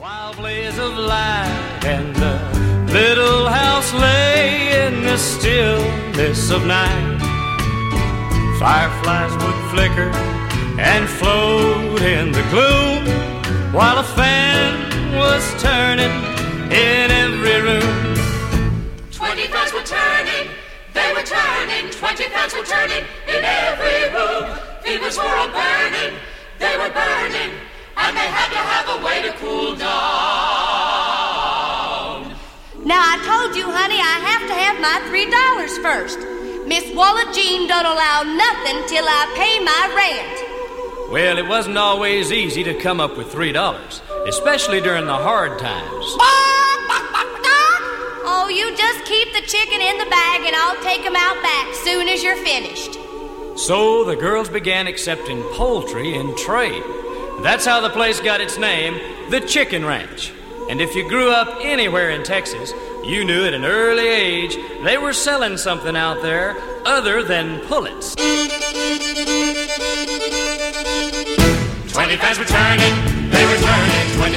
Wild blaze of light and the little house lay in the stillness of night. Fireflies would flicker and float in the gloom, while a fan was turning in every room. 20 fans were turning, they were turning, 20 fans were turning in every room. Fevers were all burning, they were burning, and they had to have a way to cool down. Now I told you, honey, I have to have my $3 first. Miss Wallet Jean don't allow nothing till I pay my rent. Well, it wasn't always easy to come up with $3, especially during the hard times. Oh, you just keep the chicken in the bag and I'll take them out back soon as you're finished. So the girls began accepting poultry in trade. That's how the place got its name, the Chicken Ranch. And if you grew up anywhere in Texas, you knew at an early age they were selling something out there other than pullets. 20 fans were turning, they were turning, 20